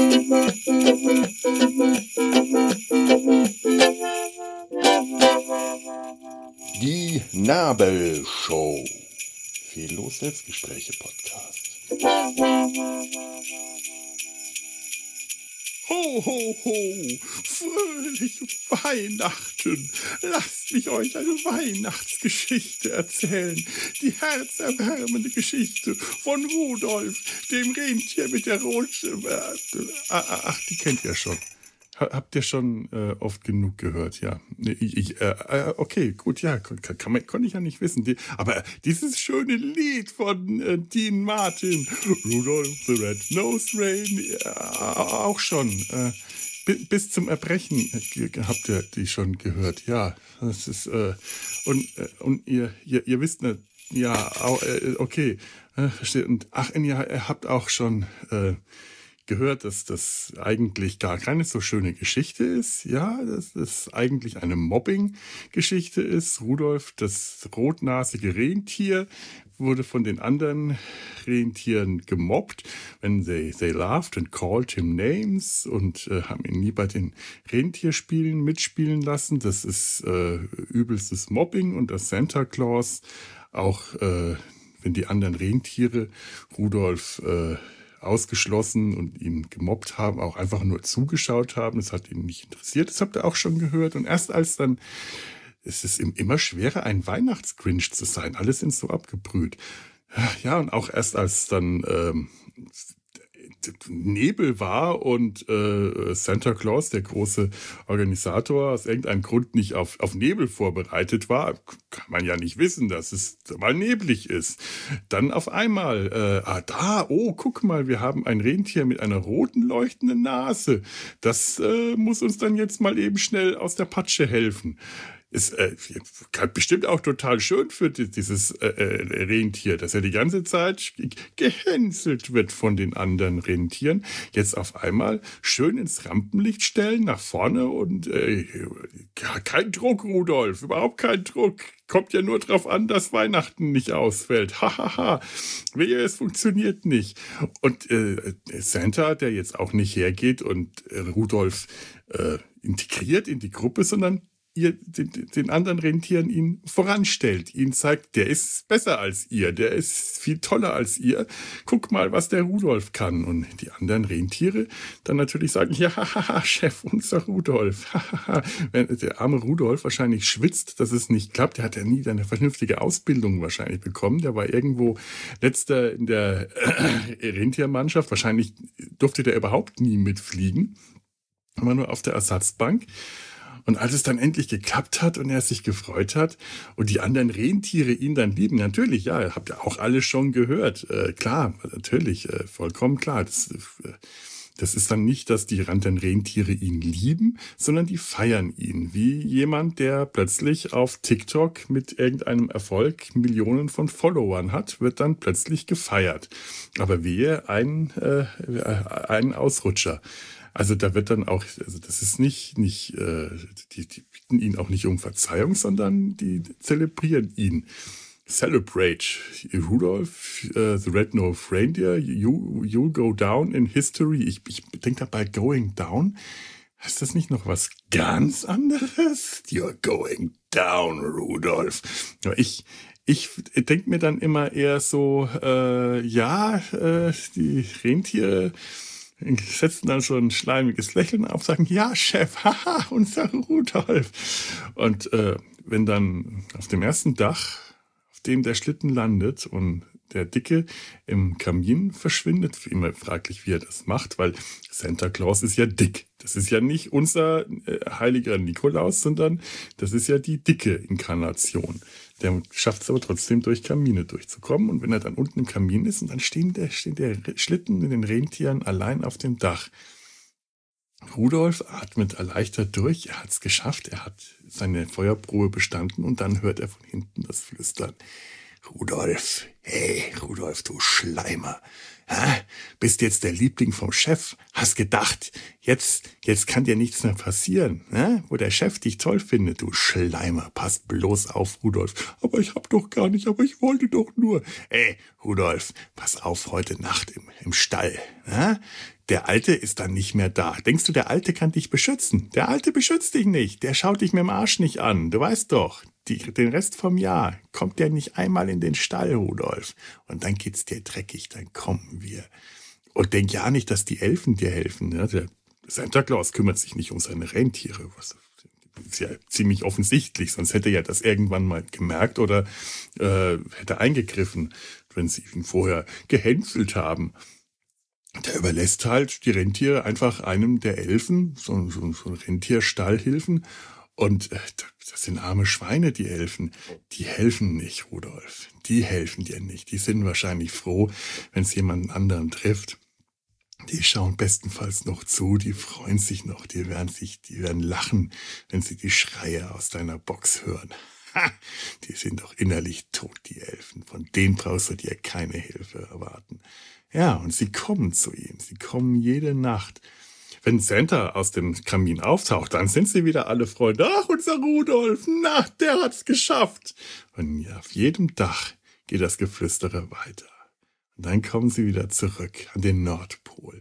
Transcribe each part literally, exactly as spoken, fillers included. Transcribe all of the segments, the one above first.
Die Nabelshow. Fehllos Selbstgespräche Podcast. Ho, ho, ho, fröhliche Weihnachten. Lasst mich euch eine Weihnachtsgeschichte erzählen. Die herzerwärmende Geschichte von Rudolf, dem Rentier mit der roten... Ach, die kennt ihr schon. Habt ihr schon äh, oft genug gehört, ja. Ich, ich, äh, okay, gut, ja, kann, kann man, konnte ich ja nicht wissen. Die, aber dieses schöne Lied von äh, Dean Martin, Rudolph the Red-Nosed Reindeer, auch schon. Äh, bis zum Erbrechen äh, habt ihr die schon gehört, ja. Das ist, äh, und, äh, und ihr, ihr, ihr wisst nicht, ja, äh, okay, äh, versteht. Und ach, ihr, ihr habt auch schon... Äh, gehört, dass das eigentlich gar keine so schöne Geschichte ist. Ja, dass das eigentlich eine Mobbing-Geschichte ist. Rudolf, das rotnasige Rentier, wurde von den anderen Rentieren gemobbt, when they, they laughed and called him names und äh, haben ihn nie bei den Rentierspielen mitspielen lassen. Das ist äh, übelstes Mobbing und dass Santa Claus auch, äh, wenn die anderen Rentiere Rudolf äh, ausgeschlossen und ihn gemobbt haben, auch einfach nur zugeschaut haben. Das hat ihn nicht interessiert. Das habt ihr auch schon gehört. Und erst als dann, es ist ihm immer schwerer, ein Weihnachtsgrinch zu sein. Alle sind so abgebrüht. Ja, und auch erst als dann ähm, Nebel war und äh, Santa Claus, der große Organisator, aus irgendeinem Grund nicht auf, auf Nebel vorbereitet war, kann man ja nicht wissen, dass es mal neblig ist. Dann auf einmal, äh, ah da, oh, guck mal, wir haben ein Rentier mit einer roten leuchtenden Nase. Das äh, muss uns dann jetzt mal eben schnell aus der Patsche helfen. Ist äh, bestimmt auch total schön für dieses äh, äh, Rentier, dass er die ganze Zeit gehänselt wird von den anderen Rentieren. Jetzt auf einmal schön ins Rampenlicht stellen, nach vorne und äh, kein Druck, Rudolf, überhaupt kein Druck. Kommt ja nur drauf an, dass Weihnachten nicht ausfällt. Hahaha, ha, ha. Wehe, es funktioniert nicht. Und äh, Santa, der jetzt auch nicht hergeht und äh, Rudolf äh, integriert in die Gruppe, sondern ihr den, den anderen Rentieren ihn voranstellt, ihn zeigt, der ist besser als ihr, der ist viel toller als ihr. Guck mal, was der Rudolf kann. Und die anderen Rentiere dann natürlich sagen, ja, haha, Chef, unser Rudolf. Haha. Wenn der arme Rudolf wahrscheinlich schwitzt, dass es nicht klappt, der hat ja nie eine vernünftige Ausbildung wahrscheinlich bekommen. Der war irgendwo letzter in der äh, Rentiermannschaft. Wahrscheinlich durfte der überhaupt nie mitfliegen. Immer nur auf der Ersatzbank. Und als es dann endlich geklappt hat und er sich gefreut hat und die anderen Rentiere ihn dann lieben, natürlich, ja, habt ihr auch alle schon gehört, äh, klar, natürlich, äh, vollkommen klar. Das, äh, das ist dann nicht, dass die anderen Rentiere ihn lieben, sondern die feiern ihn. Wie jemand, der plötzlich auf TikTok mit irgendeinem Erfolg Millionen von Followern hat, wird dann plötzlich gefeiert. Aber wehe, ein, äh, ein Ausrutscher. Also da wird dann auch, also das ist nicht, nicht, äh, die, die bitten ihn auch nicht um Verzeihung, sondern die zelebrieren ihn. Celebrate. Rudolph, uh, the Red-Nosed Reindeer, you, you go down in history. Ich, ich denke dabei, going down. Heißt das nicht noch was ganz anderes? You're going down, Rudolph. Ja, ich, ich denke mir dann immer eher so, äh, ja, äh, die Rentiere setzen dann so ein schleimiges Lächeln auf, sagen, ja, Chef, haha, unser Rudolf. Und äh, wenn dann auf dem ersten Dach, auf dem der Schlitten landet und der Dicke im Kamin verschwindet, immer fraglich, wie er das macht, weil Santa Claus ist ja dick. Das ist ja nicht unser äh, heiliger Nikolaus, sondern das ist ja die dicke Inkarnation. Der schafft es aber trotzdem, durch Kamine durchzukommen. Und wenn er dann unten im Kamin ist, und dann stehen der, stehen der Schlitten mit den Rentieren allein auf dem Dach. Rudolf atmet erleichtert durch. Er hat es geschafft. Er hat seine Feuerprobe bestanden. Und dann hört er von hinten das Flüstern. Rudolf, Hey, Rudolf, du Schleimer. Hä? Bist jetzt der Liebling vom Chef? Hast gedacht, jetzt, jetzt kann dir nichts mehr passieren, ne? Wo der Chef dich toll findet, du Schleimer. Pass bloß auf, Rudolf. Aber ich hab doch gar nicht, aber ich wollte doch nur. Ey, Rudolf, pass auf heute Nacht im, im Stall, ne? Der Alte ist dann nicht mehr da. Denkst du, der Alte kann dich beschützen? Der Alte beschützt dich nicht. Der schaut dich mit dem Arsch nicht an. Du weißt doch, die, den Rest vom Jahr kommt der nicht einmal in den Stall, Rudolf. Und dann geht's dir dreckig, dann kommen wir. Und denk ja nicht, dass die Elfen dir helfen. Ne? Der Santa Claus kümmert sich nicht um seine Rentiere. Was ist ja ziemlich offensichtlich, sonst hätte er das irgendwann mal gemerkt oder äh, hätte eingegriffen, wenn sie ihn vorher gehänselt haben. Der überlässt halt die Rentiere einfach einem der Elfen, so, so, so Rentierstallhilfen. Und äh, das sind arme Schweine, die Elfen. Die helfen nicht, Rudolf. Die helfen dir nicht. Die sind wahrscheinlich froh, wenn es jemanden anderen trifft. Die schauen bestenfalls noch zu, die freuen sich noch, die werden sich, die werden lachen, wenn sie die Schreie aus deiner Box hören. Ha! Die sind doch innerlich tot, die Elfen. Von denen brauchst du dir keine Hilfe erwarten. Ja, und sie kommen zu ihm. Sie kommen jede Nacht. Wenn Santa aus dem Kamin auftaucht, dann sind sie wieder alle Freunde. Ach, unser Rudolf, na, der hat's geschafft. Und ja, auf jedem Dach geht das Geflüstere weiter. Und dann kommen sie wieder zurück an den Nordpol.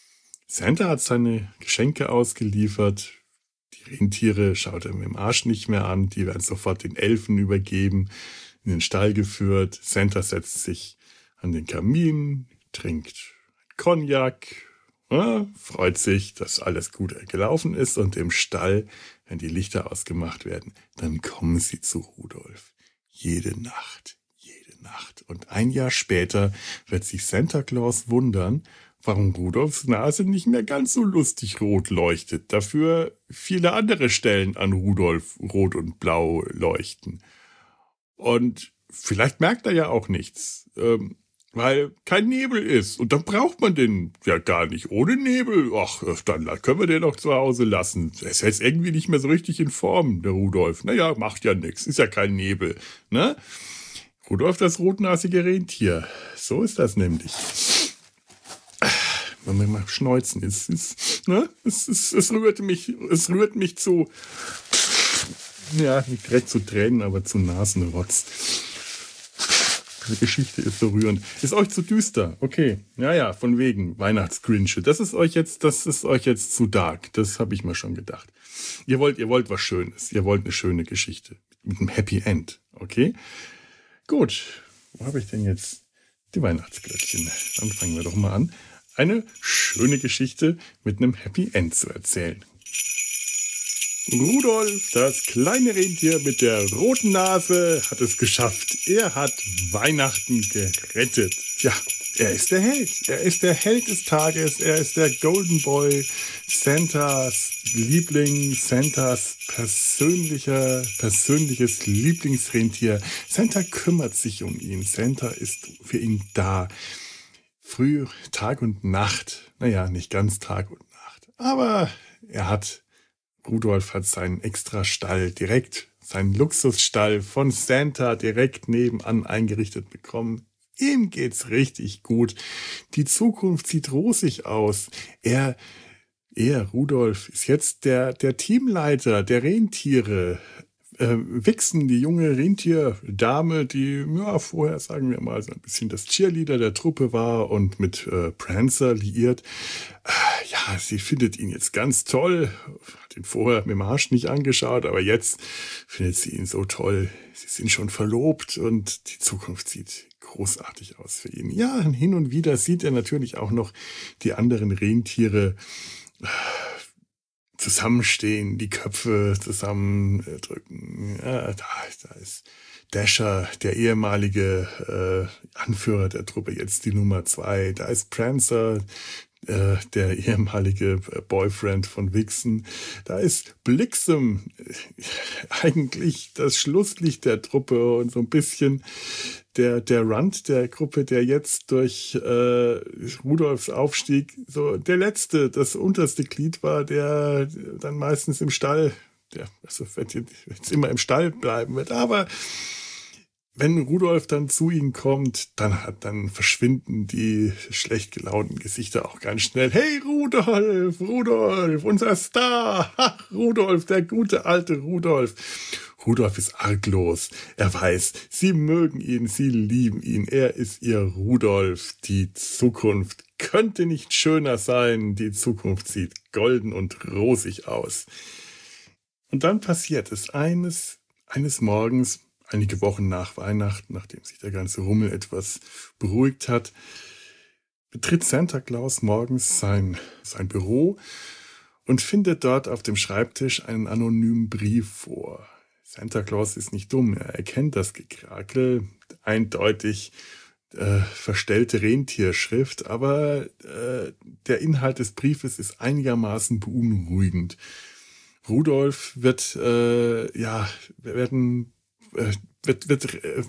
Santa hat seine Geschenke ausgeliefert. Die Rentiere schaut er mit dem Arsch nicht mehr an. Die werden sofort den Elfen übergeben, in den Stall geführt. Santa setzt sich an den Kamin, trinkt Cognac, ja, freut sich, dass alles gut gelaufen ist. Und im Stall, wenn die Lichter ausgemacht werden, dann kommen sie zu Rudolf. Jede Nacht, jede Nacht. Und ein Jahr später wird sich Santa Claus wundern, warum Rudolfs Nase nicht mehr ganz so lustig rot leuchtet. Dafür viele andere Stellen an Rudolf rot und blau leuchten. Und vielleicht merkt er ja auch nichts. Ähm, Weil kein Nebel ist. Und dann braucht man den ja gar nicht. Ohne Nebel, ach, dann können wir den auch zu Hause lassen. Er ist jetzt irgendwie nicht mehr so richtig in Form, der Rudolf. Naja, macht ja nichts. Ist ja kein Nebel. Ne? Rudolf, das rotnasige Rentier. So ist das nämlich. Wenn wir mal schneuzen. Es, es, ne? es, es, es, rührt mich, es rührt mich zu, ja, nicht direkt zu Tränen, aber zu Nasenrotz. Die Geschichte ist so rührend. Ist euch zu düster? Okay. Ja, ja, von wegen Weihnachtsgrinche. Das ist euch jetzt, das ist euch jetzt zu dark. Das habe ich mir schon gedacht. Ihr wollt, ihr wollt was Schönes. Ihr wollt eine schöne Geschichte. Mit einem Happy End. Okay? Gut. Wo habe ich denn jetzt die Weihnachtsglöckchen? Dann fangen wir doch mal an, eine schöne Geschichte mit einem Happy End zu erzählen. Rudolf, das kleine Rentier mit der roten Nase, hat es geschafft. Er hat Weihnachten gerettet. Ja, er ist der Held. Er ist der Held des Tages. Er ist der Golden Boy, Santas Liebling, Santas persönlicher, persönliches Lieblingsrentier. Santa kümmert sich um ihn. Santa ist für ihn da. Früh, Tag und Nacht. Naja, nicht ganz Tag und Nacht. Aber er hat Rudolf hat seinen Extrastall direkt, seinen Luxusstall von Santa direkt nebenan eingerichtet bekommen. Ihm geht's richtig gut. Die Zukunft sieht rosig aus. Er, er, Rudolf, ist jetzt der, der Teamleiter der Rentiere. Äh, Vixen, die junge Rentierdame, die ja vorher, sagen wir mal, so ein bisschen das Cheerleader der Truppe war und mit äh, Prancer liiert. Äh, ja, sie findet ihn jetzt ganz toll. Hat ihn vorher mit dem Arsch nicht angeschaut, aber jetzt findet sie ihn so toll. Sie sind schon verlobt und die Zukunft sieht großartig aus für ihn. Ja, hin und wieder sieht er natürlich auch noch die anderen Rentiere äh, zusammenstehen, die Köpfe zusammendrücken. Ja, da, da ist Dasher, der ehemalige äh, Anführer der Truppe, jetzt die Nummer zwei. Da ist Prancer, äh, der ehemalige Boyfriend von Vixen. Da ist Blixem, äh, eigentlich das Schlusslicht der Truppe und so ein bisschen der der Rand der Gruppe, der jetzt durch äh, Rudolfs Aufstieg so der letzte, das unterste Glied war, der dann meistens im Stall, der also jetzt immer im Stall bleiben wird. Aber wenn Rudolf dann zu ihnen kommt, dann hat, dann verschwinden die schlecht gelaunten Gesichter auch ganz schnell. Hey Rudolf, Rudolf, unser Star, ach, Rudolf, der gute alte Rudolf. Rudolf ist arglos. Er weiß, sie mögen ihn, sie lieben ihn. Er ist ihr Rudolf. Die Zukunft könnte nicht schöner sein. Die Zukunft sieht golden und rosig aus. Und dann passiert es eines, eines Morgens, einige Wochen nach Weihnachten, nachdem sich der ganze Rummel etwas beruhigt hat, betritt Santa Claus morgens sein, sein Büro und findet dort auf dem Schreibtisch einen anonymen Brief vor. Santa Claus ist nicht dumm, er erkennt das Gekrakel, eindeutig äh, verstellte Rentierschrift, aber äh, der Inhalt des Briefes ist einigermaßen beunruhigend. Rudolf wird, äh, ja, werden, äh, wird, wird äh,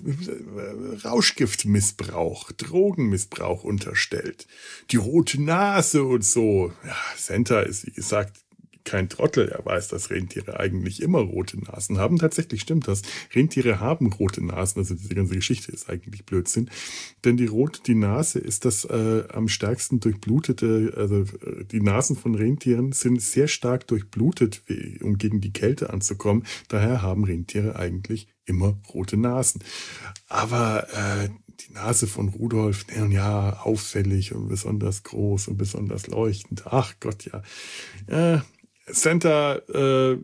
Rauschgiftmissbrauch, Drogenmissbrauch unterstellt. Die rote Nase und so. Ja, Santa ist, wie gesagt, kein Trottel. Er weiß, dass Rentiere eigentlich immer rote Nasen haben. Tatsächlich stimmt das. Rentiere haben rote Nasen. Also diese ganze Geschichte ist eigentlich Blödsinn. Denn die rote, die Nase ist das äh, am stärksten durchblutete, also äh, die Nasen von Rentieren sind sehr stark durchblutet, wie, um gegen die Kälte anzukommen. Daher haben Rentiere eigentlich immer rote Nasen. Aber äh, die Nase von Rudolf, ja, auffällig und besonders groß und besonders leuchtend. Ach Gott, ja. Äh, Santa äh,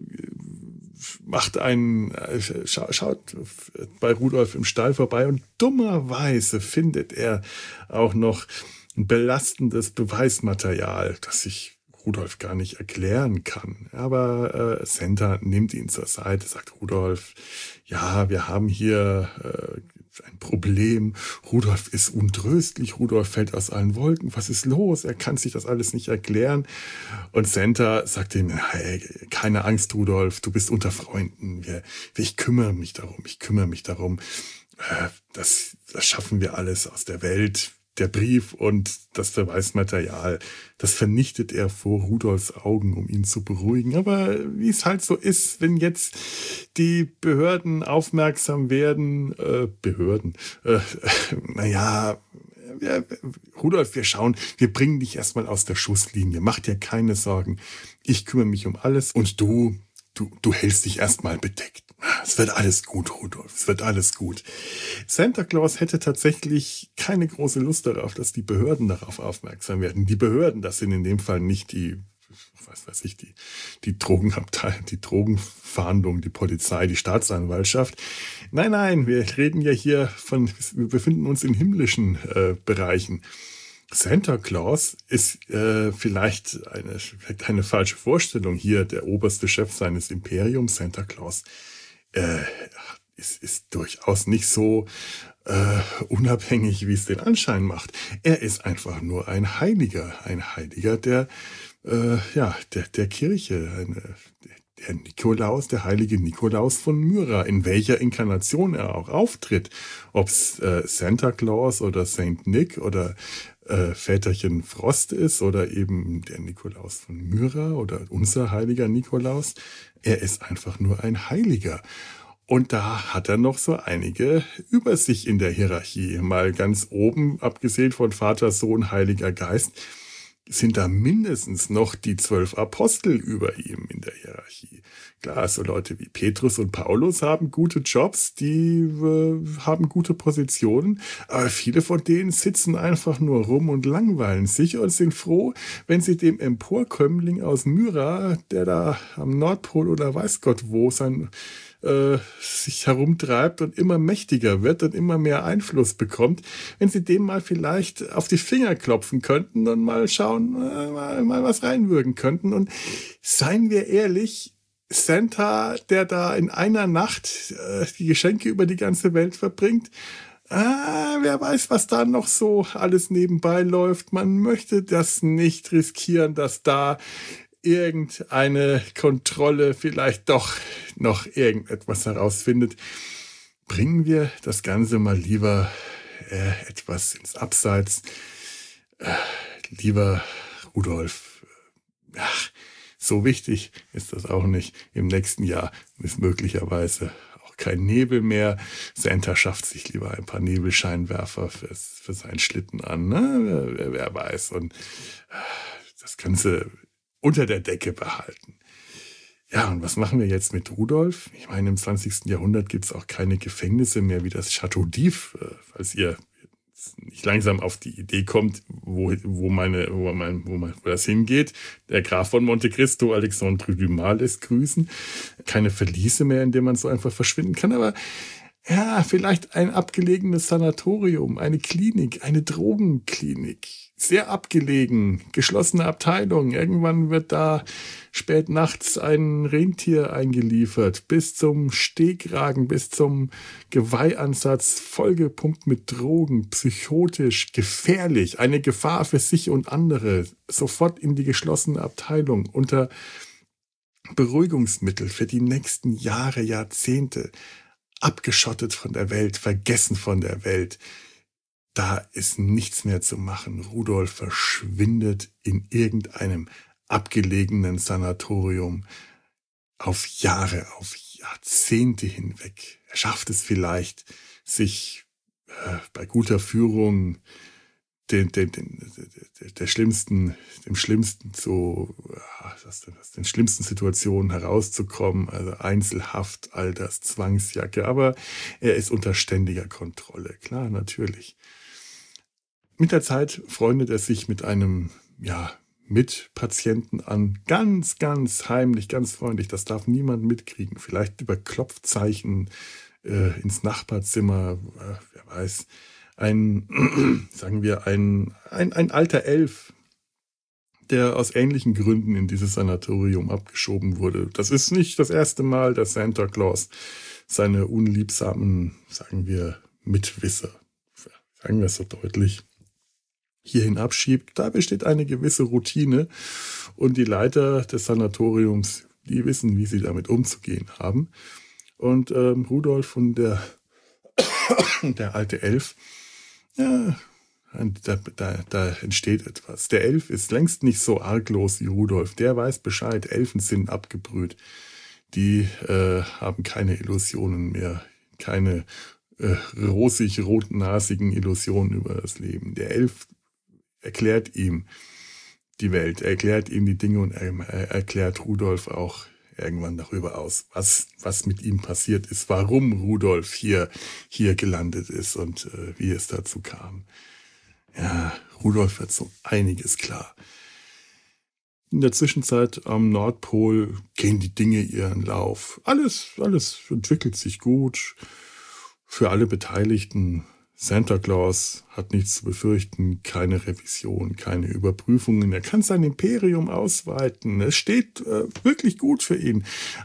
macht einen, äh, scha- schaut bei Rudolf im Stall vorbei und dummerweise findet er auch noch ein belastendes Beweismaterial, das sich Rudolf gar nicht erklären kann. Aber äh, Santa nimmt ihn zur Seite, sagt Rudolf, ja, wir haben hier äh, ein Problem. Rudolf ist untröstlich. Rudolf fällt aus allen Wolken. Was ist los? Er kann sich das alles nicht erklären. Und Santa sagt ihm, hey, keine Angst, Rudolf, du bist unter Freunden. Wir, ich kümmere mich darum. Ich kümmere mich darum. Äh, das, das schaffen wir alles aus der Welt. Der Brief und das Beweismaterial, das vernichtet er vor Rudolfs Augen, um ihn zu beruhigen. Aber wie es halt so ist, wenn jetzt die Behörden aufmerksam werden, äh, Behörden, äh, naja, ja, Rudolf, wir schauen, wir bringen dich erstmal aus der Schusslinie. Mach dir keine Sorgen. Ich kümmere mich um alles und du, du, du hältst dich erstmal bedeckt. Es wird alles gut, Rudolf. Es wird alles gut. Santa Claus hätte tatsächlich keine große Lust darauf, dass die Behörden darauf aufmerksam werden. Die Behörden, das sind in dem Fall nicht die, was weiß ich, die, die Drogenabteilung, die Drogenfahndung, die Polizei, die Staatsanwaltschaft. Nein, nein, wir reden ja hier von, wir befinden uns in himmlischen äh, Bereichen. Santa Claus ist äh, vielleicht eine, vielleicht eine falsche Vorstellung hier, der oberste Chef seines Imperiums. Santa Claus äh, ist, ist durchaus nicht so äh, unabhängig, wie es den Anschein macht. Er ist einfach nur ein Heiliger, ein Heiliger der, äh, ja, der, der Kirche, eine, der Nikolaus, der heilige Nikolaus von Myra, in welcher Inkarnation er auch auftritt. Ob's äh, Santa Claus oder Saint Nick oder äh, Väterchen Frost ist oder eben der Nikolaus von Myra oder unser heiliger Nikolaus. Er ist einfach nur ein Heiliger. Und da hat er noch so einige über sich in der Hierarchie. Mal ganz oben, abgesehen von Vater, Sohn, Heiliger Geist, sind da mindestens noch die zwölf Apostel über ihm in der Hierarchie. Klar, so Leute wie Petrus und Paulus haben gute Jobs, die äh, haben gute Positionen, aber viele von denen sitzen einfach nur rum und langweilen sich und sind froh, wenn sie dem Emporkömmling aus Myra, der da am Nordpol oder weiß Gott wo sein äh, sich herumtreibt und immer mächtiger wird und immer mehr Einfluss bekommt, wenn sie dem mal vielleicht auf die Finger klopfen könnten und mal schauen, äh, mal, mal was reinwürgen könnten. Und seien wir ehrlich, Santa, der da in einer Nacht äh, die Geschenke über die ganze Welt verbringt, ah, wer weiß, was da noch so alles nebenbei läuft. Man möchte das nicht riskieren, dass da irgendeine Kontrolle vielleicht doch noch irgendetwas herausfindet. Bringen wir das Ganze mal lieber äh, etwas ins Abseits. Äh, lieber Rudolf, ach, so wichtig ist das auch nicht. Im nächsten Jahr ist möglicherweise auch kein Nebel mehr. Santa schafft sich lieber ein paar Nebelscheinwerfer fürs, für seinen Schlitten an. Ne? Wer, wer weiß. Und das können sie unter der Decke behalten. Ja, und was machen wir jetzt mit Rudolf? Ich meine, im zwanzigsten Jahrhundert gibt es auch keine Gefängnisse mehr wie das Château d'If, falls ihr nicht langsam auf die Idee kommt, wo, wo, meine, wo, mein, wo, mein, wo das hingeht. Der Graf von Monte Cristo, Alexandre Dumas, lässt grüßen. Keine Verliese mehr, in denen man so einfach verschwinden kann, aber ja, vielleicht ein abgelegenes Sanatorium, eine Klinik, eine Drogenklinik. Sehr abgelegen, geschlossene Abteilung. Irgendwann wird da spät nachts ein Rentier eingeliefert, bis zum Stehkragen, bis zum Geweihansatz, vollgepumpt mit Drogen, psychotisch, gefährlich, eine Gefahr für sich und andere. Sofort in die geschlossene Abteilung unter Beruhigungsmittel für die nächsten Jahre, Jahrzehnte. Abgeschottet von der Welt, vergessen von der Welt. Da ist nichts mehr zu machen. Rudolf verschwindet in irgendeinem abgelegenen Sanatorium auf Jahre, auf Jahrzehnte hinweg. Er schafft es vielleicht, sich äh, bei guter Führung den, den, den, den, der schlimmsten, dem schlimmsten zu, aus den schlimmsten Situationen herauszukommen, also Einzelhaft, all das, Zwangsjacke, aber er ist unter ständiger Kontrolle, klar, natürlich. Mit der Zeit freundet er sich mit einem, ja, Mitpatienten an, ganz, ganz heimlich, ganz freundlich, das darf niemand mitkriegen, vielleicht über Klopfzeichen äh, ins Nachbarzimmer, äh, wer weiß, ein, sagen wir, ein, ein, ein alter Elf, der aus ähnlichen Gründen in dieses Sanatorium abgeschoben wurde. Das ist nicht das erste Mal, dass Santa Claus seine unliebsamen, sagen wir, Mitwisser, sagen wir es so deutlich, hierhin abschiebt. Da besteht eine gewisse Routine und die Leiter des Sanatoriums, die wissen, wie sie damit umzugehen haben. Und ähm, Rudolf und der, der alte Elf, ja, da, da, da entsteht etwas. Der Elf ist längst nicht so arglos wie Rudolf. Der weiß Bescheid. Elfen sind abgebrüht. Die äh, haben keine Illusionen mehr. Keine äh, rosig-rotnasigen Illusionen über das Leben. Der Elf erklärt ihm die Welt. Er erklärt ihm die Dinge und er, er erklärt Rudolf auch irgendwann darüber aus, was, was mit ihm passiert ist, warum Rudolf hier, hier gelandet ist und äh, wie es dazu kam. Ja, Rudolf wird so einiges klar. In der Zwischenzeit am Nordpol gehen die Dinge ihren Lauf. Alles, alles entwickelt sich gut. Für alle Beteiligten. Santa Claus hat nichts zu befürchten, keine Revision, keine Überprüfungen. Er kann sein Imperium ausweiten. Es steht äh, wirklich gut für ihn.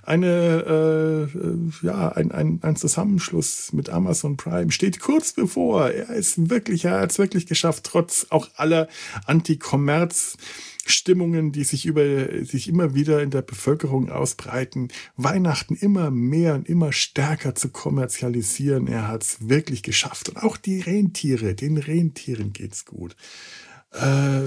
Eine, äh, ja, ein, ein, ein Zusammenschluss mit Amazon Prime steht kurz bevor. Er ist wirklich, er hat es wirklich geschafft, trotz auch aller Anti-Kommerz- Stimmungen, die sich über sich immer wieder in der Bevölkerung ausbreiten, Weihnachten immer mehr und immer stärker zu kommerzialisieren. Er hat es wirklich geschafft. Und auch die Rentiere, den Rentieren geht's gut. Äh,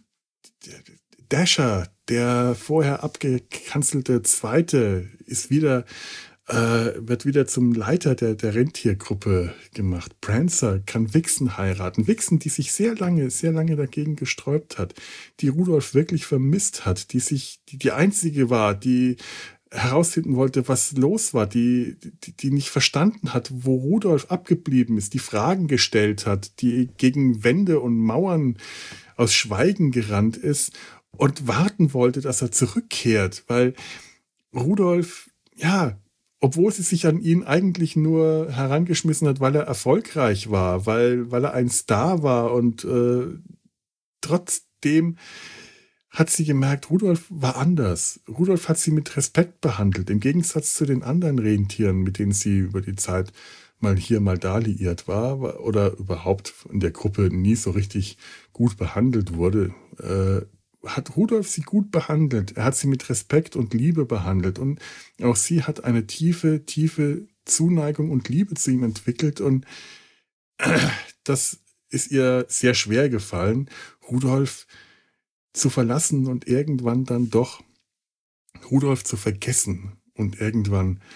Dasher, der vorher abgekanzelte Zweite, ist wieder äh, wird wieder zum Leiter der, der Rentiergruppe gemacht. Prancer kann Vixen heiraten. Vixen, die sich sehr lange, sehr lange dagegen gesträubt hat, die Rudolf wirklich vermisst hat, die sich, die, die einzige war, die herausfinden wollte, was los war, die, die, die nicht verstanden hat, wo Rudolf abgeblieben ist, die Fragen gestellt hat, die gegen Wände und Mauern aus Schweigen gerannt ist und warten wollte, dass er zurückkehrt, weil Rudolf, ja, obwohl sie sich an ihn eigentlich nur herangeschmissen hat, weil er erfolgreich war, weil, weil er ein Star war und äh, trotzdem hat sie gemerkt, Rudolf war anders. Rudolf hat sie mit Respekt behandelt, im Gegensatz zu den anderen Rentieren, mit denen sie über die Zeit mal hier, mal da liiert war oder überhaupt in der Gruppe nie so richtig gut behandelt wurde. Äh, hat Rudolf sie gut behandelt. Er hat sie mit Respekt und Liebe behandelt. Und auch sie hat eine tiefe, tiefe Zuneigung und Liebe zu ihm entwickelt. Und das ist ihr sehr schwer gefallen, Rudolf zu verlassen und irgendwann dann doch Rudolf zu vergessen und irgendwann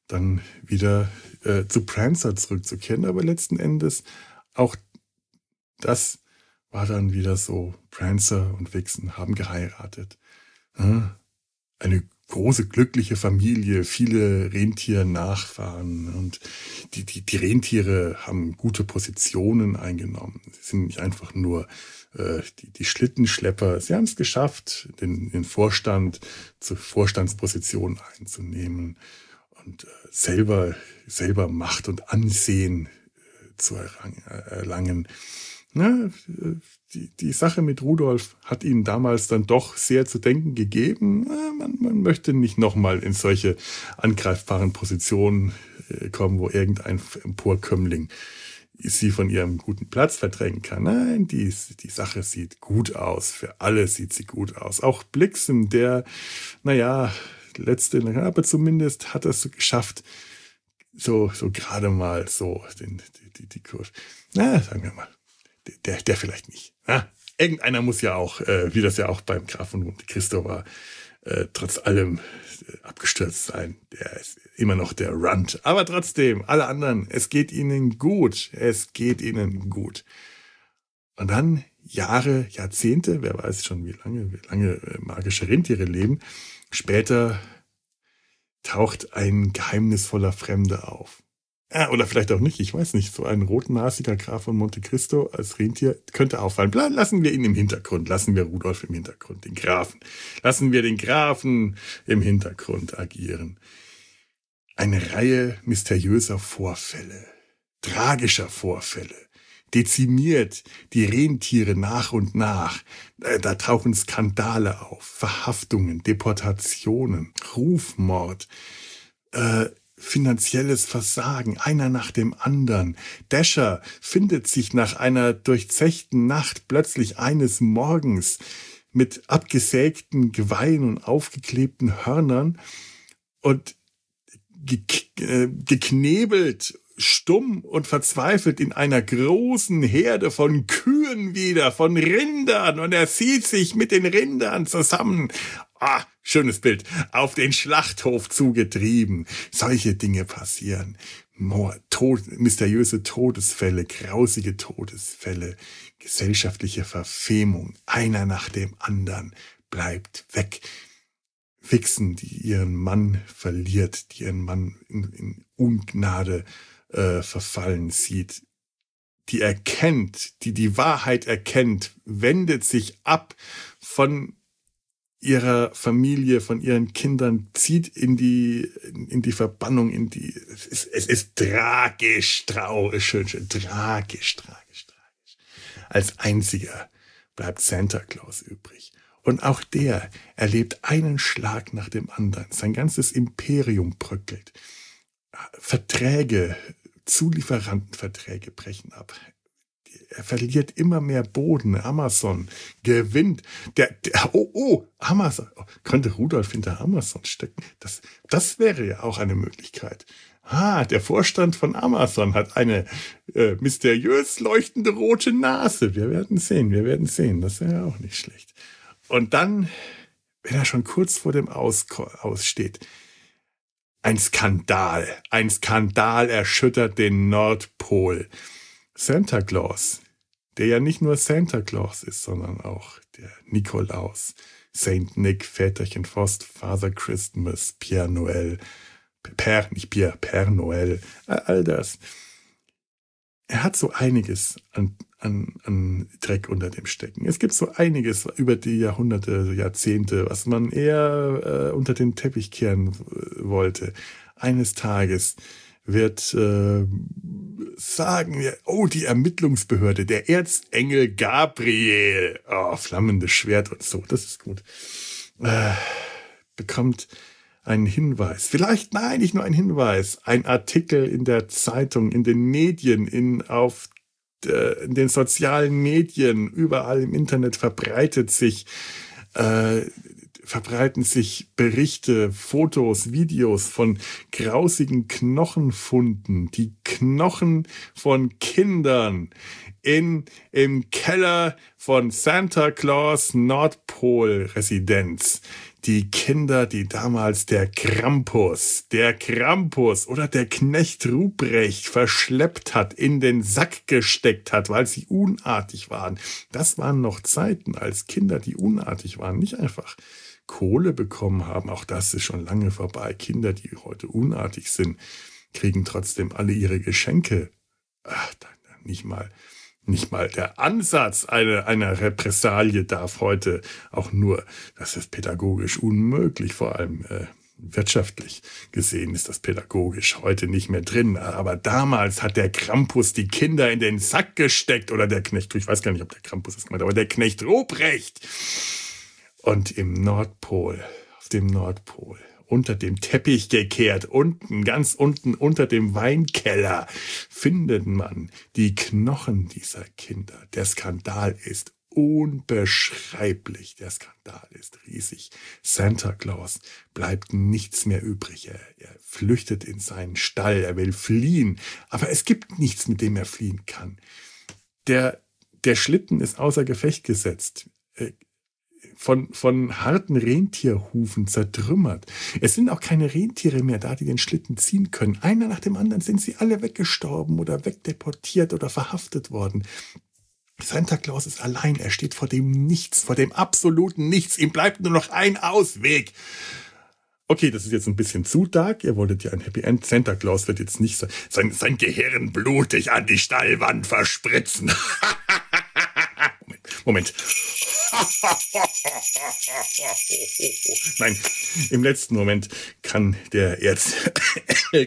dann wieder äh, zu Prancer zurückzukehren. Aber letzten Endes auch das war dann wieder so. Prancer und Vixen haben geheiratet. Ja, eine große, glückliche Familie, viele Rentier-Nachfahren. Und die, die, die Rentiere haben gute Positionen eingenommen. Sie sind nicht einfach nur äh, die, die Schlittenschlepper. Sie haben es geschafft, den, den Vorstand zur Vorstandsposition einzunehmen und äh, selber, selber Macht und Ansehen äh, zu errang, äh, erlangen. Na, die, die Sache mit Rudolf hat ihnen damals dann doch sehr zu denken gegeben. Man, man möchte nicht nochmal in solche angreifbaren Positionen kommen, wo irgendein Emporkömmling sie von ihrem guten Platz verdrängen kann. Nein, die, die Sache sieht gut aus. Für alle sieht sie gut aus. Auch Blixen, der, naja, letzte, aber zumindest hat er es so geschafft, so, so gerade mal so den, die, die, die Kurve. Na, sagen wir mal. Der, der vielleicht nicht. Ja, irgendeiner muss ja auch, äh, wie das ja auch beim Graf von Monte Cristo war, äh, trotz allem äh, abgestürzt sein. Der ist immer noch der Runt. Aber trotzdem, alle anderen, es geht ihnen gut. Es geht ihnen gut. Und dann Jahre, Jahrzehnte, wer weiß schon, wie lange, wie lange äh, magische Rentiere leben, später taucht ein geheimnisvoller Fremder auf. Ja, oder vielleicht auch nicht, ich weiß nicht. So ein rotnasiger Graf von Monte Cristo als Rentier könnte auffallen. Lassen wir ihn im Hintergrund, lassen wir Rudolf im Hintergrund, den Grafen. Lassen wir den Grafen im Hintergrund agieren. Eine Reihe mysteriöser Vorfälle, tragischer Vorfälle, dezimiert die Rentiere nach und nach. Da tauchen Skandale auf, Verhaftungen, Deportationen, Rufmord, äh, finanzielles Versagen, einer nach dem anderen. Dasher findet sich nach einer durchzechten Nacht plötzlich eines Morgens mit abgesägten Geweihen und aufgeklebten Hörnern und ge äh, geknebelt, stumm und verzweifelt in einer großen Herde von Kühen wieder, von Rindern, und er sieht sich mit den Rindern zusammen. Ah, schönes Bild. Auf den Schlachthof zugetrieben. Solche Dinge passieren. Tod, mysteriöse Todesfälle, grausige Todesfälle, gesellschaftliche Verfemung. Einer nach dem anderen bleibt weg. Vixen, die ihren Mann verliert, die ihren Mann in, in Ungnade äh, verfallen sieht, die erkennt, die die Wahrheit erkennt, wendet sich ab von ihrer Familie, von ihren Kindern, zieht in die in die Verbannung, in die es ist, es ist tragisch, traurig, schön, schön, tragisch, tragisch, tragisch. Als einziger bleibt Santa Claus übrig. Und auch der erlebt einen Schlag nach dem anderen. Sein ganzes Imperium bröckelt. Verträge, Zulieferantenverträge brechen ab. Er verliert immer mehr Boden. Amazon gewinnt. Der, der, oh, oh, Amazon. Oh, könnte Rudolf hinter Amazon stecken? Das, das wäre ja auch eine Möglichkeit. Ah, der Vorstand von Amazon hat eine äh, mysteriös leuchtende rote Nase. Wir werden sehen, wir werden sehen. Das wäre ja auch nicht schlecht. Und dann, wenn er schon kurz vor dem Aus, Aussteht, ein Skandal. Ein Skandal erschüttert den Nordpol. Santa Claus, der ja nicht nur Santa Claus ist, sondern auch der Nikolaus, Saint Nick, Väterchen Frost, Father Christmas, Pierre Noël, Père, nicht Pierre, Père Noël, all das. Er hat so einiges an, an, an Dreck unter dem Stecken. Es gibt so einiges über die Jahrhunderte, Jahrzehnte, was man eher äh, unter den Teppich kehren wollte. Eines Tages wird äh, sagen wir, oh, die Ermittlungsbehörde, der Erzengel Gabriel, oh, flammendes Schwert und so, das ist gut, äh, bekommt einen Hinweis. Vielleicht, nein, nicht nur ein Hinweis, ein Artikel in der Zeitung, in den Medien, in, auf äh, in den sozialen Medien, überall im Internet verbreitet sich äh, verbreiten sich Berichte, Fotos, Videos von grausigen Knochenfunden. Die Knochen von Kindern in, im Keller von Santa Claus Nordpol-Residenz. Die Kinder, die damals der Krampus, der Krampus oder der Knecht Ruprecht verschleppt hat, in den Sack gesteckt hat, weil sie unartig waren. Das waren noch Zeiten, als Kinder, die unartig waren, nicht einfach Kohle bekommen haben. Auch das ist schon lange vorbei. Kinder, die heute unartig sind, kriegen trotzdem alle ihre Geschenke. Ach, nicht mal, nicht mal der Ansatz einer, einer Repressalie darf heute auch nur, das ist pädagogisch unmöglich, vor allem äh, wirtschaftlich gesehen ist das pädagogisch heute nicht mehr drin. Aber damals hat der Krampus die Kinder in den Sack gesteckt oder der Knecht, ich weiß gar nicht, ob der Krampus das gemeint hat, aber der Knecht Ruprecht. Und im Nordpol, auf dem Nordpol, unter dem Teppich gekehrt, unten, ganz unten unter dem Weinkeller, findet man die Knochen dieser Kinder. Der Skandal ist unbeschreiblich. Der Skandal ist riesig. Santa Claus bleibt nichts mehr übrig. Er, er flüchtet in seinen Stall. Er will fliehen. Aber es gibt nichts, mit dem er fliehen kann. Der, der Schlitten ist außer Gefecht gesetzt. Von, von harten Rentierhufen zertrümmert. Es sind auch keine Rentiere mehr da, die den Schlitten ziehen können. Einer nach dem anderen sind sie alle weggestorben oder wegdeportiert oder verhaftet worden. Santa Claus ist allein. Er steht vor dem Nichts, vor dem absoluten Nichts. Ihm bleibt nur noch ein Ausweg. Okay, das ist jetzt ein bisschen zu dark. Ihr wolltet ja ein Happy End. Santa Claus wird jetzt nicht sein, sein Gehirn blutig an die Stallwand verspritzen. Moment. Moment. Nein, im letzten Moment kann der Erzengel...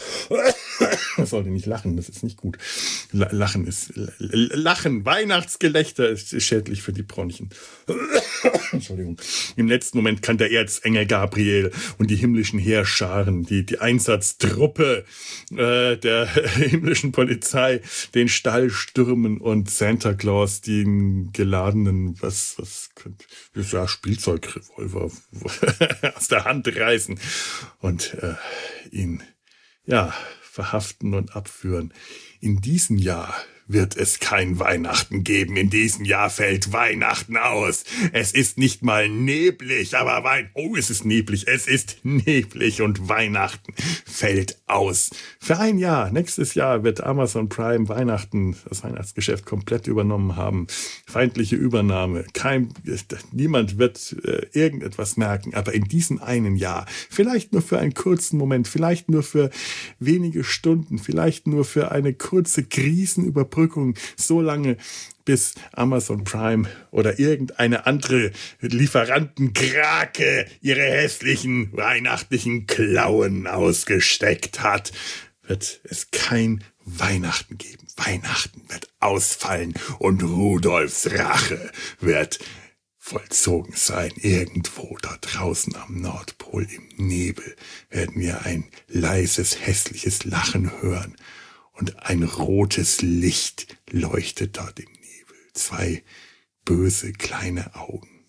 Man sollte nicht lachen, das ist nicht gut. Lachen ist... Lachen, Weihnachtsgelächter ist schädlich für die Bronchien. Entschuldigung. Im letzten Moment kann der Erzengel Gabriel und die himmlischen Heerscharen, die, die Einsatztruppe äh, der himmlischen Polizei, den Stall stürmen und Santa Claus den geladenen, was, was könnte, ja, Spielzeugrevolver aus der Hand reißen und äh, ihn, ja, verhaften und abführen. In diesem Jahr wird es kein Weihnachten geben. In diesem Jahr fällt Weihnachten aus. Es ist nicht mal neblig, aber Wein... Oh, es ist neblig. Es ist neblig und Weihnachten fällt aus. Für ein Jahr. Nächstes Jahr wird Amazon Prime Weihnachten, das Weihnachtsgeschäft komplett übernommen haben. Feindliche Übernahme. Kein, niemand wird äh, irgendetwas merken. Aber in diesem einen Jahr, vielleicht nur für einen kurzen Moment, vielleicht nur für wenige Stunden, vielleicht nur für eine kurze Krisenüberbrückung, so lange, bis Amazon Prime oder irgendeine andere Lieferantenkrake ihre hässlichen weihnachtlichen Klauen ausgesteckt hat, wird es kein Weihnachten geben. Weihnachten wird ausfallen und Rudolfs Rache wird vollzogen sein. Irgendwo da draußen am Nordpol im Nebel werden wir ein leises, hässliches Lachen hören. Und ein rotes Licht leuchtet dort im Nebel. Zwei böse kleine Augen.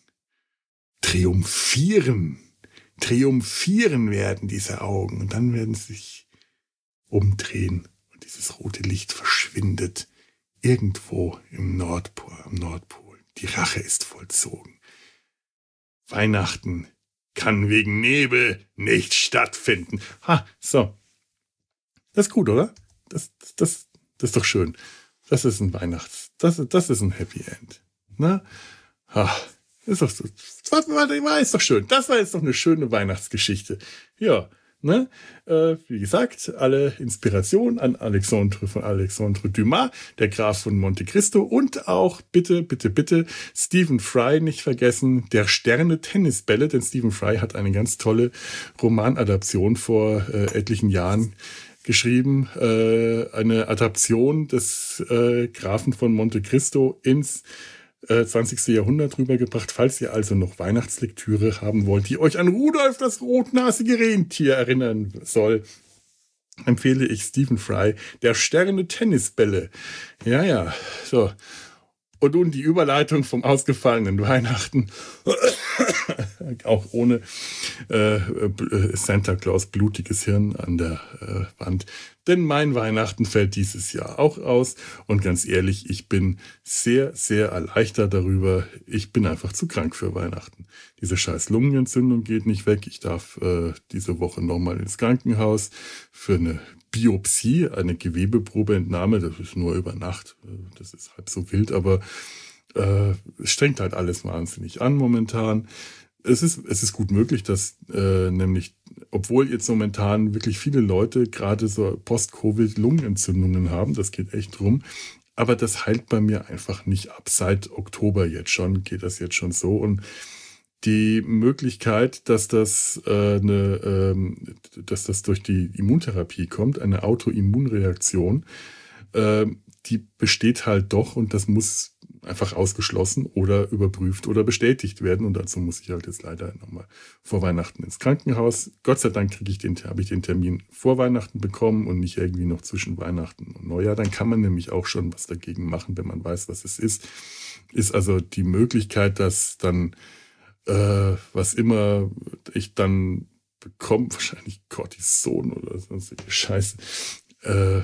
Triumphieren, triumphieren werden diese Augen. Und dann werden sie sich umdrehen. Und dieses rote Licht verschwindet irgendwo im Nordpol, am Nordpol. Die Rache ist vollzogen. Weihnachten kann wegen Nebel nicht stattfinden. Ha, so. Das ist gut, oder? Das, das, das ist doch schön. Das ist ein Weihnachts... Das, das ist ein Happy End. Na? Ach, ist doch so. Das war, war, ist doch schön. Das war jetzt doch eine schöne Weihnachtsgeschichte. Ja, ne? Äh, wie gesagt, alle Inspiration an Alexandre von Alexandre Dumas, der Graf von Monte Cristo, und auch bitte, bitte, bitte Stephen Fry nicht vergessen, der Sterne Tennisbälle, denn Stephen Fry hat eine ganz tolle Romanadaption vor äh, etlichen Jahren geschrieben, äh, eine Adaption des äh, Grafen von Monte Cristo ins äh, zwanzigste Jahrhundert rübergebracht. Falls ihr also noch Weihnachtslektüre haben wollt, die euch an Rudolf das rotnasige Rentier erinnern soll, empfehle ich Stephen Fry, der Sterne Tennisbälle. Ja, ja, so. Und nun die Überleitung vom ausgefallenen Weihnachten, auch ohne äh, Santa Claus blutiges Hirn an der äh, Wand. Denn mein Weihnachten fällt dieses Jahr auch aus. Und ganz ehrlich, ich bin sehr, sehr erleichtert darüber. Ich bin einfach zu krank für Weihnachten. Diese scheiß Lungenentzündung geht nicht weg. Ich darf äh, diese Woche nochmal ins Krankenhaus für eine Biopsie, eine Gewebeprobeentnahme. Das ist nur über Nacht. Das ist halb so wild, aber äh, es strengt halt alles wahnsinnig an momentan. Es ist, es ist gut möglich, dass äh, nämlich, obwohl jetzt momentan wirklich viele Leute gerade so Post-Covid-Lungenentzündungen haben, das geht echt rum, aber das heilt bei mir einfach nicht ab. Seit Oktober jetzt schon geht das jetzt schon so. Und die Möglichkeit, dass das, äh, eine, ähm, dass das durch die Immuntherapie kommt, eine Autoimmunreaktion, äh, die besteht halt doch und das muss einfach ausgeschlossen oder überprüft oder bestätigt werden. Und dazu muss ich halt jetzt leider nochmal vor Weihnachten ins Krankenhaus. Gott sei Dank kriege ich den, habe ich den Termin vor Weihnachten bekommen und nicht irgendwie noch zwischen Weihnachten und Neujahr. Dann kann man nämlich auch schon was dagegen machen, wenn man weiß, was es ist. Ist also die Möglichkeit, dass dann, äh, was immer ich dann bekomme, wahrscheinlich Cortison oder sonstige Scheiße, äh,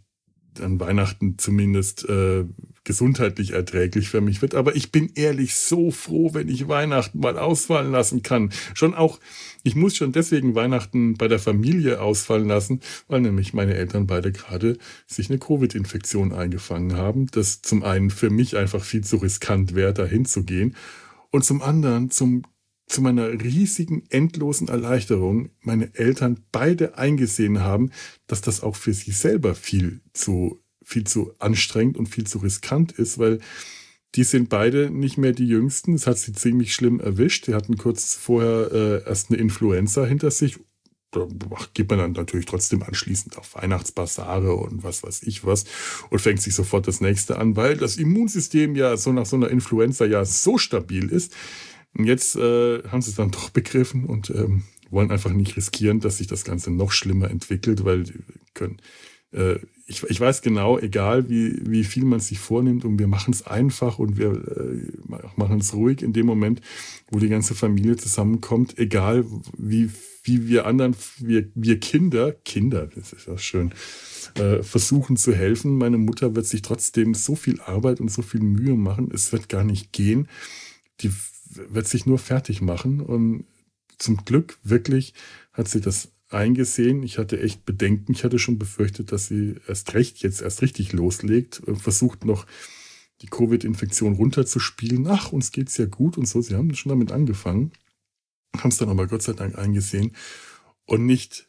an Weihnachten zumindest äh, gesundheitlich erträglich für mich wird. Aber ich bin ehrlich so froh, wenn ich Weihnachten mal ausfallen lassen kann. Schon auch, ich muss schon deswegen Weihnachten bei der Familie ausfallen lassen, weil nämlich meine Eltern beide gerade sich eine Covid-Infektion eingefangen haben. Das zum einen für mich einfach viel zu riskant wäre, da hinzugehen. Und zum anderen zum zu meiner riesigen, endlosen Erleichterung meine Eltern beide eingesehen haben, dass das auch für sie selber viel zu, viel zu anstrengend und viel zu riskant ist, weil die sind beide nicht mehr die Jüngsten. Es hat sie ziemlich schlimm erwischt. Die hatten kurz vorher äh, erst eine Influenza hinter sich. Da geht man dann natürlich trotzdem anschließend auf Weihnachtsbasare und was weiß ich was und fängt sich sofort das nächste an, weil das Immunsystem ja so nach so einer Influenza ja so stabil ist. Und jetzt äh, haben sie es dann doch begriffen und ähm, wollen einfach nicht riskieren, dass sich das Ganze noch schlimmer entwickelt, weil die können. Äh, ich, ich weiß genau, egal wie, wie viel man sich vornimmt und wir machen es einfach und wir äh, machen es ruhig in dem Moment, wo die ganze Familie zusammenkommt, egal wie, wie wir anderen, wir, wir Kinder, Kinder, das ist ja schön, äh, versuchen zu helfen. Meine Mutter wird sich trotzdem so viel Arbeit und so viel Mühe machen, es wird gar nicht gehen. Die wird sich nur fertig machen und zum Glück wirklich hat sie das eingesehen. Ich hatte echt Bedenken. Ich hatte schon befürchtet, dass sie erst recht jetzt erst richtig loslegt, versucht noch die Covid-Infektion runterzuspielen. Ach, uns geht's ja gut und so. Sie haben schon damit angefangen, haben es dann aber Gott sei Dank eingesehen und nicht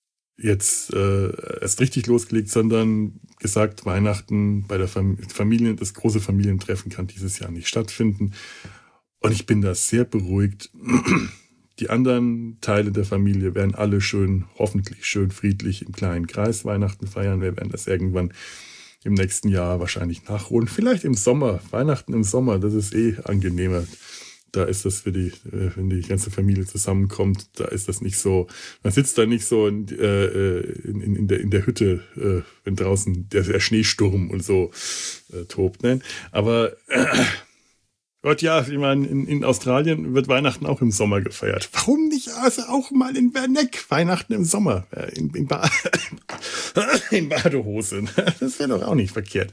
jetzt äh, erst richtig losgelegt, sondern gesagt, Weihnachten bei der Fam- Familie, das große Familientreffen kann dieses Jahr nicht stattfinden. Und ich bin da sehr beruhigt. Die anderen Teile der Familie werden alle schön, hoffentlich schön friedlich im kleinen Kreis Weihnachten feiern. Wir werden das irgendwann im nächsten Jahr wahrscheinlich nachholen. Vielleicht im Sommer, Weihnachten im Sommer, das ist eh angenehmer. Da ist das für die, wenn die ganze Familie zusammenkommt, da ist das nicht so, man sitzt da nicht so in, äh, in, in, der, in der Hütte, äh, wenn draußen der, der Schneesturm und so äh, tobt. Ne? Aber äh, Gott, ja, ich meine, in, in Australien wird Weihnachten auch im Sommer gefeiert. Warum nicht also auch mal in Werneck Weihnachten im Sommer? Äh, in, in, ba- in Badehose. Das wäre doch auch nicht verkehrt.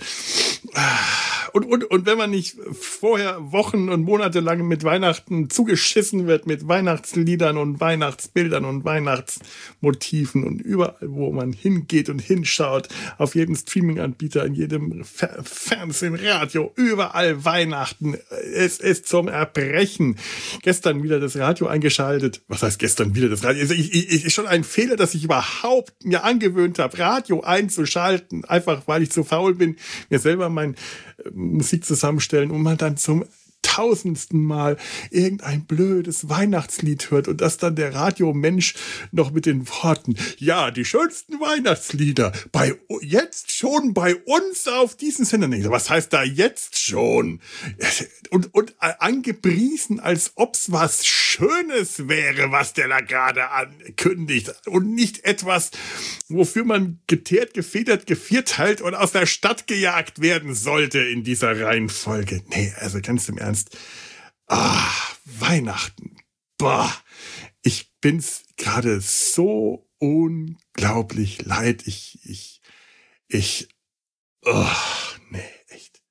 Und, und, und wenn man nicht vorher Wochen und Monate lang mit Weihnachten zugeschissen wird, mit Weihnachtsliedern und Weihnachtsbildern und Weihnachtsmotiven und überall, wo man hingeht und hinschaut, auf jedem Streaming-Anbieter, in jedem Fer- Fernsehen, Radio, überall Weihnachten. Es ist zum Erbrechen. Gestern wieder das Radio eingeschaltet. Was heißt gestern wieder das Radio? Ich, ich, ich, ist schon ein Fehler, dass ich überhaupt mir angewöhnt habe, Radio einzuschalten, einfach weil ich zu faul bin, mir selber mein Musik zusammenstellen und man dann zum tausendsten Mal irgendein blödes Weihnachtslied hört und dass dann der Radiomensch noch mit den Worten, ja, die schönsten Weihnachtslieder, bei jetzt schon bei uns auf diesen Sender. Was heißt da jetzt schon? Und, und angepriesen, als ob's was Schönes wäre, was der da gerade ankündigt und nicht etwas, wofür man geteert, gefedert, gevierteilt und aus der Stadt gejagt werden sollte in dieser Reihenfolge. Nee, also ganz im Ernst. Ah, Weihnachten. Boah, ich bin's gerade so unglaublich leid. Ich, ich, ich, oh, nee, echt.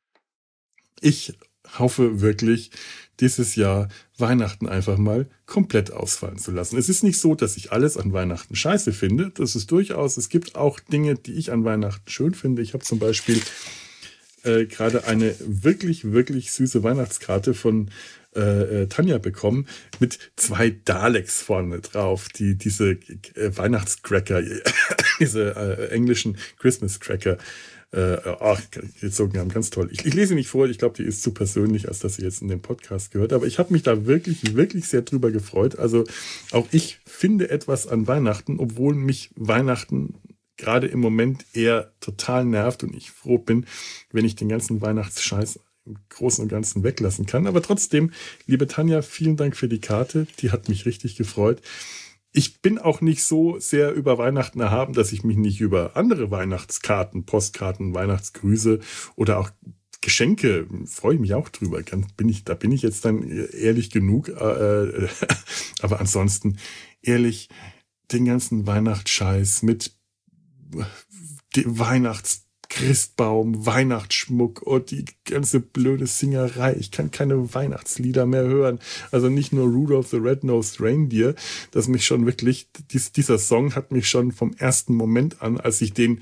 Ich hoffe wirklich, dieses Jahr Weihnachten einfach mal komplett ausfallen zu lassen. Es ist nicht so, dass ich alles an Weihnachten scheiße finde. Das ist durchaus, es gibt auch Dinge, die ich an Weihnachten schön finde. Ich habe zum Beispiel äh, gerade eine wirklich, wirklich süße Weihnachtskarte von äh, äh, Tanja bekommen mit zwei Daleks vorne drauf, die diese äh, Weihnachtscracker, diese äh, englischen Christmas Cracker Äh, ach, gezogen haben, ganz toll. Ich, ich lese nicht vor, ich glaube, die ist zu persönlich, als dass sie jetzt in den Podcast gehört. Aber ich habe mich da wirklich, wirklich sehr drüber gefreut. Also auch ich finde etwas an Weihnachten, obwohl mich Weihnachten gerade im Moment eher total nervt und ich froh bin, wenn ich den ganzen Weihnachtsscheiß im Großen und Ganzen weglassen kann. Aber trotzdem, liebe Tanja, vielen Dank für die Karte. Die hat mich richtig gefreut. Ich bin auch nicht so sehr über Weihnachten erhaben, dass ich mich nicht über andere Weihnachtskarten, Postkarten, Weihnachtsgrüße oder auch Geschenke, freue ich mich auch drüber. Bin ich, da bin ich jetzt dann ehrlich genug. Äh, aber ansonsten, ehrlich, den ganzen Weihnachtsscheiß mit Weihnachts Christbaum, Weihnachtsschmuck und die ganze blöde Singerei. Ich kann keine Weihnachtslieder mehr hören. Also nicht nur Rudolph the Red-Nosed Reindeer, das mich schon wirklich, dies, dieser Song hat mich schon vom ersten Moment an, als ich den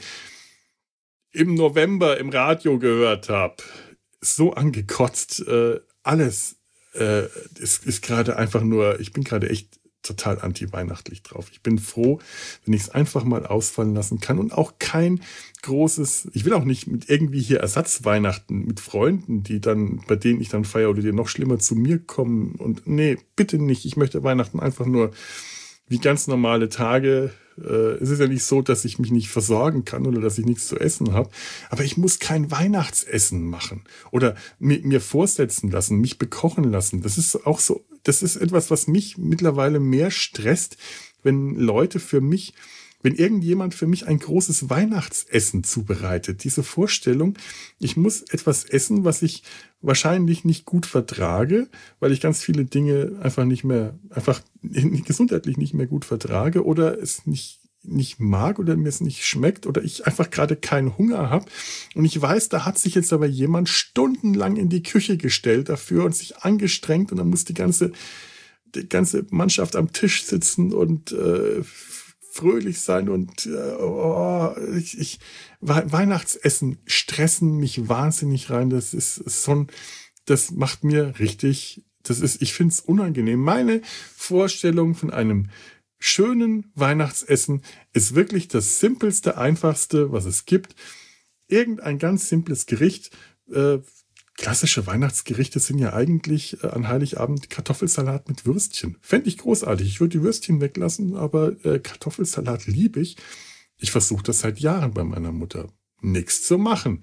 im November im Radio gehört habe, so angekotzt. Äh, alles äh, ist, ist gerade einfach nur, ich bin gerade echt total anti-weihnachtlich drauf. Ich bin froh, wenn ich es einfach mal ausfallen lassen kann und auch kein großes, ich will auch nicht mit irgendwie hier Ersatzweihnachten mit Freunden, die dann, bei denen ich dann feiere oder die noch schlimmer zu mir kommen und nee, bitte nicht. Ich möchte Weihnachten einfach nur wie ganz normale Tage. Äh, es ist ja nicht so, dass ich mich nicht versorgen kann oder dass ich nichts zu essen habe, aber ich muss kein Weihnachtsessen machen oder mir, mir vorsetzen lassen, mich bekochen lassen. Das ist auch so, das ist etwas, was mich mittlerweile mehr stresst, wenn Leute für mich, wenn irgendjemand für mich ein großes Weihnachtsessen zubereitet. Diese Vorstellung, ich muss etwas essen, was ich wahrscheinlich nicht gut vertrage, weil ich ganz viele Dinge einfach nicht mehr, einfach gesundheitlich nicht mehr gut vertrage oder es nicht nicht mag oder mir es nicht schmeckt oder ich einfach gerade keinen Hunger habe. Und ich weiß, da hat sich jetzt aber jemand stundenlang in die Küche gestellt dafür und sich angestrengt und dann muss die ganze, die ganze Mannschaft am Tisch sitzen und äh, fröhlich sein und äh, oh, ich, ich, Weihnachtsessen stressen mich wahnsinnig rein. Das ist so ein, das macht mir richtig, das ist, ich finde es unangenehm. Meine Vorstellung von einem schönen Weihnachtsessen ist wirklich das simpelste, einfachste, was es gibt. Irgendein ganz simples Gericht. Äh, klassische Weihnachtsgerichte sind ja eigentlich äh, an Heiligabend Kartoffelsalat mit Würstchen. Fände ich großartig. Ich würde die Würstchen weglassen, aber äh, Kartoffelsalat liebe ich. Ich versuche das seit Jahren bei meiner Mutter. Nichts zu machen.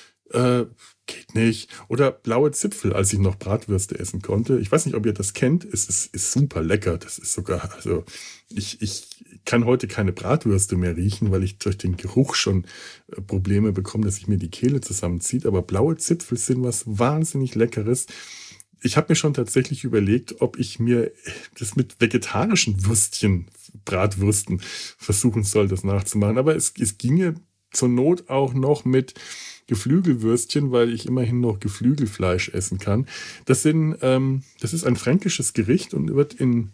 Äh, geht nicht. Oder blaue Zipfel, als ich noch Bratwürste essen konnte. Ich weiß nicht, ob ihr das kennt. Es ist, ist super lecker. Das ist sogar, also ich, ich kann heute keine Bratwürste mehr riechen, weil ich durch den Geruch schon äh, Probleme bekomme, dass sich mir die Kehle zusammenzieht. Aber blaue Zipfel sind was wahnsinnig Leckeres. Ich habe mir schon tatsächlich überlegt, ob ich mir das mit vegetarischen Würstchen, Bratwürsten versuchen soll, das nachzumachen. Aber es, es ginge zur Not auch noch mit Geflügelwürstchen, weil ich immerhin noch Geflügelfleisch essen kann. Das sind, ähm, das ist ein fränkisches Gericht und wird in,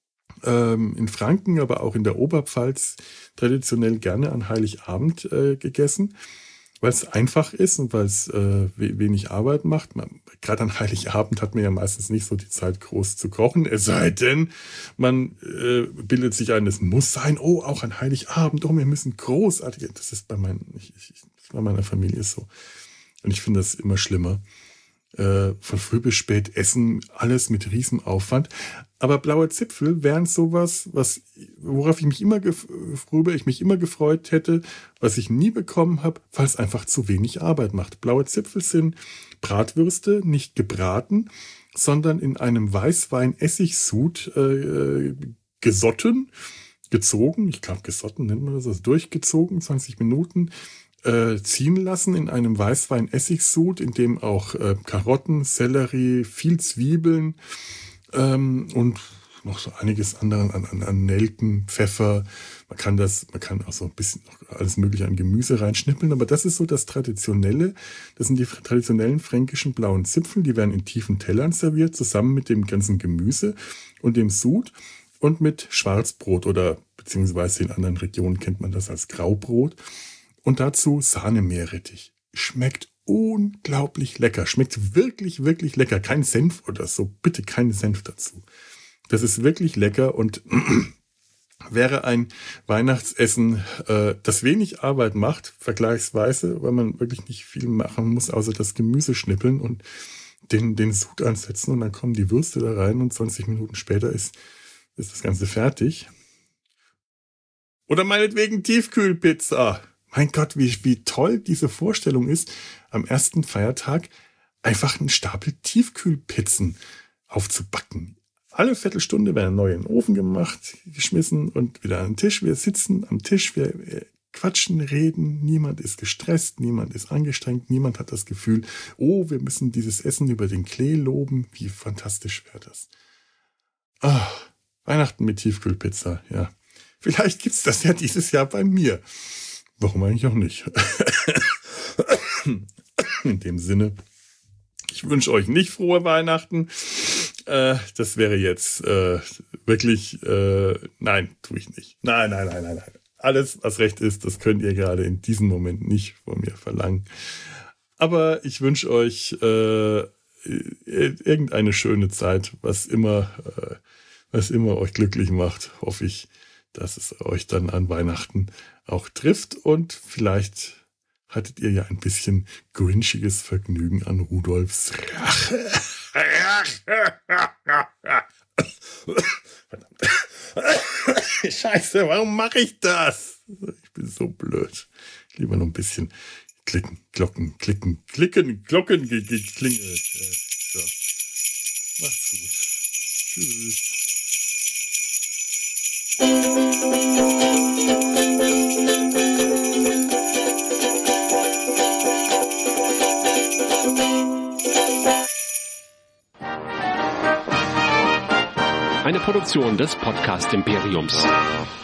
ähm, in Franken, aber auch in der Oberpfalz traditionell gerne an Heiligabend äh, gegessen, weil es einfach ist und weil es äh, wenig Arbeit macht. Gerade an Heiligabend hat man ja meistens nicht so die Zeit, groß zu kochen, es sei denn, man äh, bildet sich ein, es muss sein, oh, auch an Heiligabend, oh, wir müssen großartig, das ist bei, mein, ich, ich, bei meiner Familie so. Und ich finde das immer schlimmer. äh, von früh bis spät essen, alles mit Riesenaufwand. Aber blaue Zipfel wären sowas, was, worauf ich mich immer, worüber ich mich immer gefreut hätte, was ich nie bekommen habe, weil es einfach zu wenig Arbeit macht. Blaue Zipfel sind Bratwürste, nicht gebraten, sondern in einem Weißwein-Essigsud äh, gesotten, gezogen, ich glaube gesotten nennt man das, also durchgezogen, zwanzig Minuten, äh, ziehen lassen in einem Weißwein-Essigsud, in dem auch äh, Karotten, Sellerie, viel Zwiebeln, Ähm, und noch so einiges andere an, an, an Nelken, Pfeffer. Man kann das, man kann auch so ein bisschen noch alles Mögliche an Gemüse reinschnippeln, aber das ist so das Traditionelle. Das sind die traditionellen fränkischen blauen Zipfel, die werden in tiefen Tellern serviert, zusammen mit dem ganzen Gemüse und dem Sud und mit Schwarzbrot oder beziehungsweise in anderen Regionen kennt man das als Graubrot. Und dazu Sahne-Meerrettich. Schmeckt unglaublich lecker. Schmeckt wirklich, wirklich lecker. Kein Senf oder so. Bitte keinen Senf dazu. Das ist wirklich lecker und wäre ein Weihnachtsessen, äh, das wenig Arbeit macht, vergleichsweise, weil man wirklich nicht viel machen muss, außer das Gemüse schnippeln und den, den Sud ansetzen und dann kommen die Würste da rein und zwanzig Minuten später ist, ist das Ganze fertig. Oder meinetwegen Tiefkühlpizza. Mein Gott, wie, wie toll diese Vorstellung ist, am ersten Feiertag einfach einen Stapel Tiefkühlpizzen aufzubacken. Alle Viertelstunde werden neu in den Ofen gemacht, geschmissen und wieder an den Tisch. Wir sitzen am Tisch, wir quatschen, reden. Niemand ist gestresst, niemand ist angestrengt, niemand hat das Gefühl, oh, wir müssen dieses Essen über den Klee loben. Wie fantastisch wäre das. Ah, Weihnachten mit Tiefkühlpizza, ja. Vielleicht gibt's das ja dieses Jahr bei mir. Warum eigentlich auch nicht? In dem Sinne, ich wünsche euch nicht frohe Weihnachten. Äh, das wäre jetzt äh, wirklich, äh, nein, tue ich nicht. Nein, nein, nein, nein, nein. Alles, was recht ist, das könnt ihr gerade in diesem Moment nicht von mir verlangen. Aber ich wünsche euch äh, irgendeine schöne Zeit, was immer, äh, was immer euch glücklich macht, hoffe ich, dass es euch dann an Weihnachten auch trifft und vielleicht hattet ihr ja ein bisschen grinchiges Vergnügen an Rudolfs Rache. Verdammt. Scheiße, warum mache ich das? Ich bin so blöd. Lieber noch ein bisschen klicken, Glocken, klicken, klicken, Glocken, geklingelt. So. Macht's gut. Tschüss. Eine Produktion des Podcast Imperiums.